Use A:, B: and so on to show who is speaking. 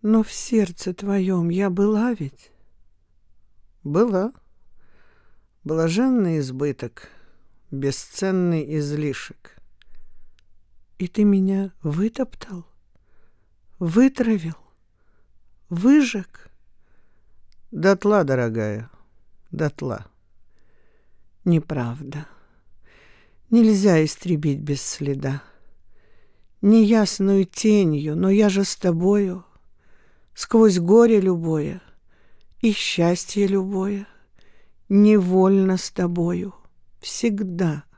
A: Но в сердце твоем я была ведь?
B: Была. Блаженный избыток, бесценный излишек.
A: И ты меня вытоптал, вытравил, выжег?
B: Дотла, дорогая, дотла.
A: Неправда. Нельзя истребить без следа. Неясную тенью, но я же с тобою. Сквозь горе любое и счастье любое. Невольно с тобою, всегда